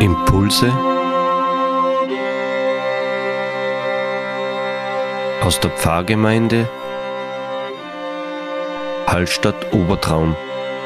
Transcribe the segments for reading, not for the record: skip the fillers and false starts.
Impulse aus der Pfarrgemeinde Hallstatt Obertraum.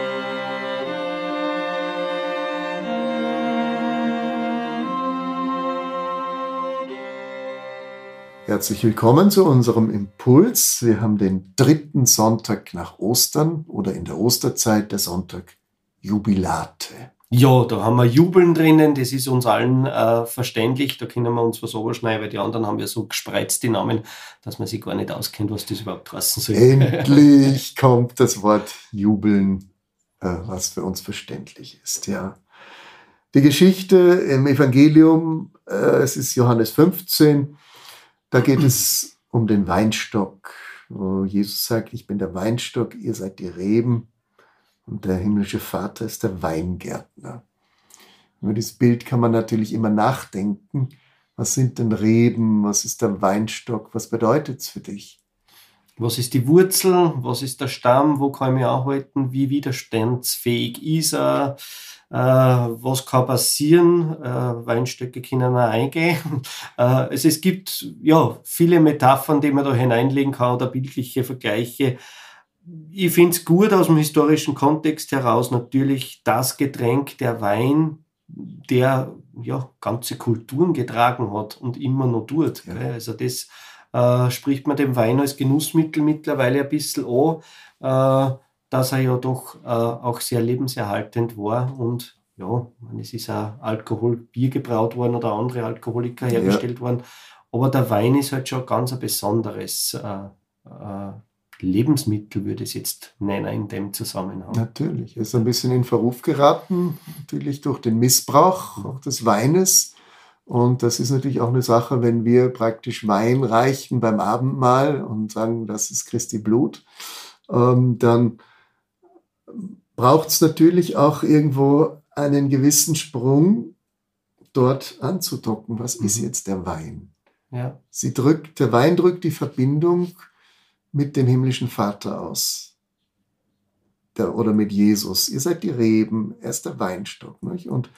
Herzlich willkommen zu unserem Impuls. Wir haben den 3. Sonntag nach Ostern oder in der Osterzeit, der Sonntag Jubilate. Ja, da haben wir Jubeln drinnen, das ist uns allen verständlich, da können wir uns was überschneiden, weil die anderen haben ja so gespreizte Namen, dass man sich gar nicht auskennt, was das überhaupt heißen soll. Endlich kommt das Wort Jubeln, was für uns verständlich ist. Ja. Die Geschichte im Evangelium, es ist Johannes 15, da geht es um den Weinstock, wo Jesus sagt, ich bin der Weinstock, ihr seid die Reben. Und der himmlische Vater ist der Weingärtner. Über dieses Bild kann man natürlich immer nachdenken. Was sind denn Reben? Was ist der Weinstock? Was bedeutet es für dich? Was ist die Wurzel? Was ist der Stamm? Wo kann ich mich anhalten? Wie widerstandsfähig ist er? Was kann passieren? Weinstöcke können auch eingehen. Also es gibt ja viele Metaphern, die man da hineinlegen kann oder bildliche Vergleiche. Ich finde es gut aus dem historischen Kontext heraus natürlich das Getränk, der Wein, der ja ganze Kulturen getragen hat und immer noch tut. Ja. Also das spricht man dem Wein als Genussmittel mittlerweile ein bisschen an, dass er ja doch auch sehr lebenserhaltend war und ja, es ist auch Bier gebraut worden oder andere Alkoholiker hergestellt worden, aber der Wein ist halt schon ganz ein besonderes Lebensmittel, würde ich es jetzt nennen, in dem Zusammenhang. Natürlich, er ist ein bisschen in Verruf geraten, natürlich durch den Missbrauch auch des Weines. Und das ist natürlich auch eine Sache, wenn wir praktisch Wein reichen beim Abendmahl und sagen, das ist Christi Blut, dann braucht es natürlich auch irgendwo einen gewissen Sprung, dort anzudocken. Was ist jetzt der Wein? Ja. Der Wein drückt die Verbindung mit dem himmlischen Vater aus. Oder mit Jesus. Ihr seid die Reben, er ist der Weinstock. Nicht? Und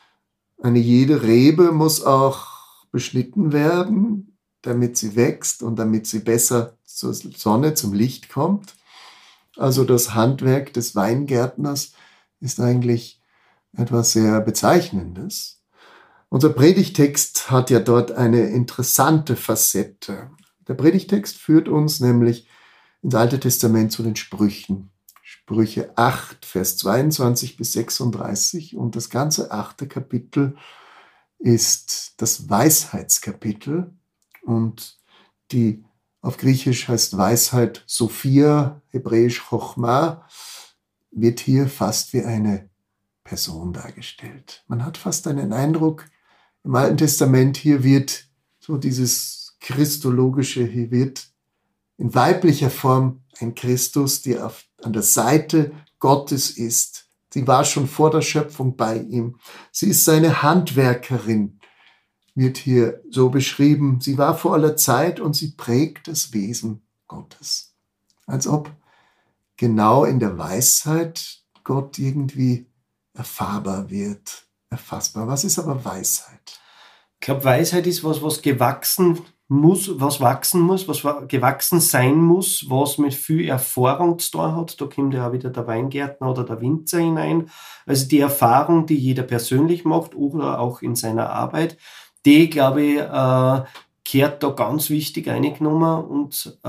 jede Rebe muss auch beschnitten werden, damit sie wächst und damit sie besser zur Sonne, zum Licht kommt. Also das Handwerk des Weingärtners ist eigentlich etwas sehr Bezeichnendes. Unser Predigtext hat ja dort eine interessante Facette. Der Predigtext führt uns nämlich ins Alte Testament zu den Sprüchen. Sprüche 8, Vers 22 bis 36. Und das ganze 8. Kapitel ist das Weisheitskapitel. Und die auf Griechisch heißt Weisheit Sophia, hebräisch Chochma, wird hier fast wie eine Person dargestellt. Man hat fast einen Eindruck, im Alten Testament hier wird so dieses Christologische, hier wird in weiblicher Form ein Christus, der an der Seite Gottes ist. Sie war schon vor der Schöpfung bei ihm. Sie ist seine Handwerkerin, wird hier so beschrieben. Sie war vor aller Zeit und sie prägt das Wesen Gottes. Als ob genau in der Weisheit Gott irgendwie erfahrbar wird, erfassbar. Was ist aber Weisheit? Ich glaube, Weisheit ist was gewachsen muss, was wachsen muss, was gewachsen sein muss, was mit viel Erfahrung zu tun hat. Da kommt ja auch wieder der Weingärtner oder der Winzer hinein. Also die Erfahrung, die jeder persönlich macht oder auch in seiner Arbeit, die, glaube ich, kehrt da ganz wichtig eingenommen. Und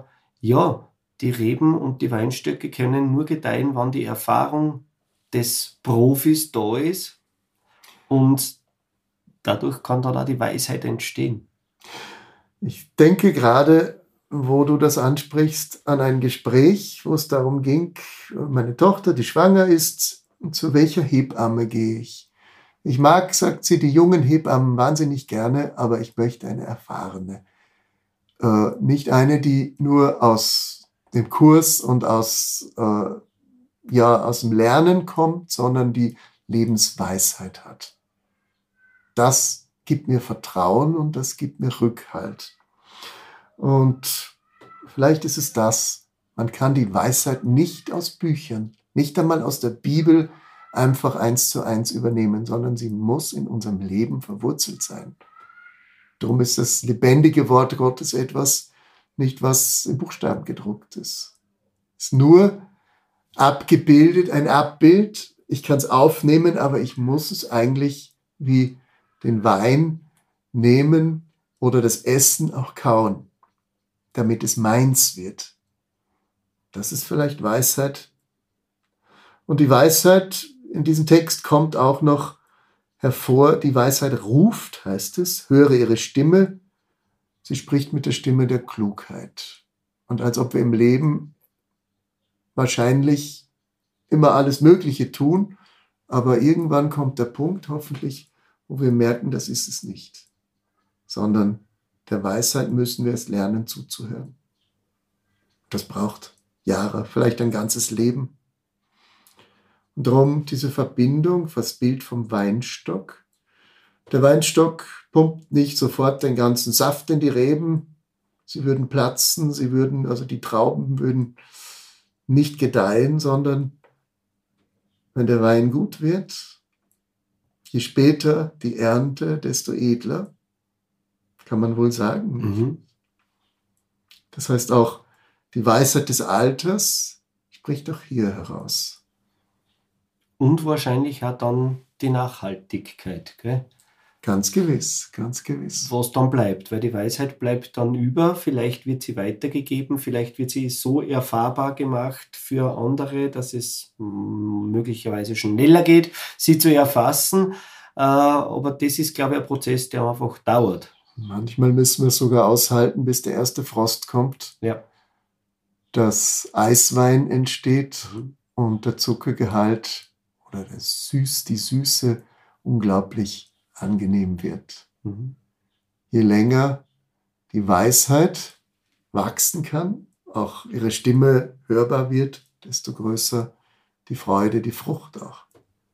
die Reben und die Weinstöcke können nur gedeihen, wann die Erfahrung des Profis da ist. Und dadurch kann dann auch die Weisheit entstehen. Ich denke gerade, wo du das ansprichst, an ein Gespräch, wo es darum ging, meine Tochter, die schwanger ist, zu welcher Hebamme gehe ich? Ich mag, sagt sie, die jungen Hebammen wahnsinnig gerne, aber ich möchte eine erfahrene. Nicht eine, die nur aus dem Kurs und aus dem Lernen kommt, sondern die Lebensweisheit hat. Das gibt mir Vertrauen und das gibt mir Rückhalt. Und vielleicht ist es das. Man kann die Weisheit nicht aus Büchern, nicht einmal aus der Bibel einfach 1:1 übernehmen, sondern sie muss in unserem Leben verwurzelt sein. Darum ist das lebendige Wort Gottes etwas, nicht was in Buchstaben gedruckt ist. Es ist nur abgebildet, ein Abbild. Ich kann es aufnehmen, aber ich muss es eigentlich wie den Wein nehmen oder das Essen auch kauen, damit es meins wird. Das ist vielleicht Weisheit. Und die Weisheit in diesem Text kommt auch noch hervor. Die Weisheit ruft, heißt es, höre ihre Stimme. Sie spricht mit der Stimme der Klugheit. Und als ob wir im Leben wahrscheinlich immer alles Mögliche tun, aber irgendwann kommt der Punkt, hoffentlich, wo wir merken, das ist es nicht. Sondern der Weisheit müssen wir es lernen zuzuhören. Das braucht Jahre, vielleicht ein ganzes Leben. Und darum diese Verbindung, das Bild vom Weinstock. Der Weinstock pumpt nicht sofort den ganzen Saft in die Reben. Sie würden platzen, also die Trauben würden nicht gedeihen, sondern wenn der Wein gut wird, je später die Ernte, desto edler, kann man wohl sagen. Mhm. Das heißt auch, die Weisheit des Alters spricht auch hier heraus. Und wahrscheinlich auch dann die Nachhaltigkeit, gell? Ganz gewiss, ganz gewiss. Was dann bleibt, weil die Weisheit bleibt dann über, vielleicht wird sie weitergegeben, vielleicht wird sie so erfahrbar gemacht für andere, dass es möglicherweise schneller geht, sie zu erfassen, aber das ist, glaube ich, ein Prozess, der einfach dauert. Manchmal müssen wir es sogar aushalten, bis der erste Frost kommt, Ja. dass Eiswein entsteht und der Zuckergehalt oder die Süße unglaublich angenehm wird. Mhm. Je länger die Weisheit wachsen kann, auch ihre Stimme hörbar wird, desto größer die Freude, die Frucht auch.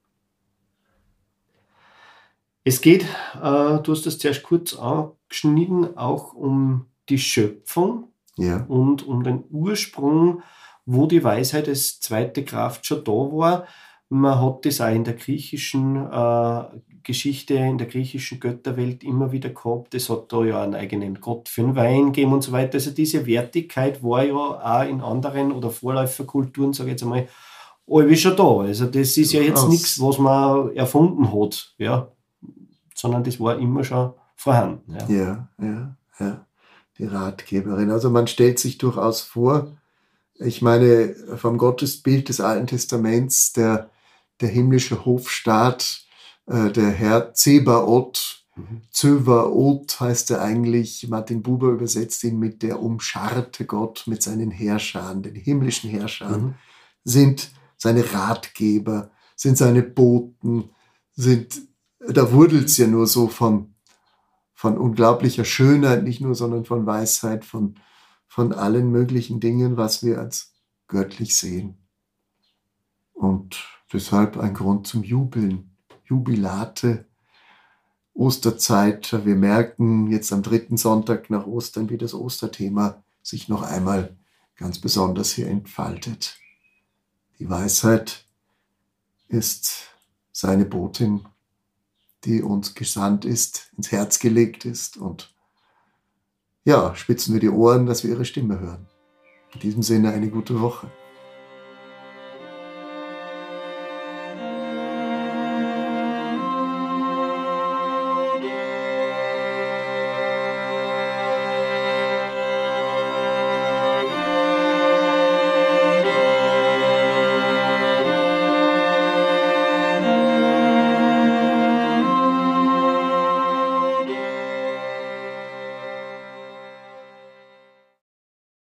Es geht, du hast das zuerst kurz angeschnitten, auch um die Schöpfung Ja, und um den Ursprung, wo die Weisheit als zweite Kraft schon da war. Man hat das auch in der griechischen Geschichte, in der griechischen Götterwelt immer wieder gehabt. Es hat da ja einen eigenen Gott für den Wein gegeben und so weiter. Also diese Wertigkeit war ja auch in anderen oder Vorläuferkulturen, sage ich jetzt einmal, alle schon da. Also das ist ja jetzt Durchaus. nichts, was man erfunden hat, ja, sondern das war immer schon vorhanden. Ja. ja. Die Ratgeberin. Also man stellt sich durchaus vor, ich meine, vom Gottesbild des Alten Testaments, der himmlische Hofstaat, der Herr Zebaoth, Zövaoth heißt er eigentlich, Martin Buber übersetzt ihn mit der umscharte Gott, mit seinen Herrschern, den himmlischen Herrschern, sind seine Ratgeber, sind seine Boten, da wurdelt es ja nur so von unglaublicher Schönheit, nicht nur, sondern von Weisheit, von allen möglichen Dingen, was wir als göttlich sehen. Und deshalb ein Grund zum Jubeln. Jubilate, Osterzeit. Wir merken jetzt am 3. Sonntag nach Ostern, wie das Osterthema sich noch einmal ganz besonders hier entfaltet. Die Weisheit ist seine Botin, die uns gesandt ist, ins Herz gelegt ist, und ja, spitzen wir die Ohren, dass wir ihre Stimme hören. In diesem Sinne eine gute Woche.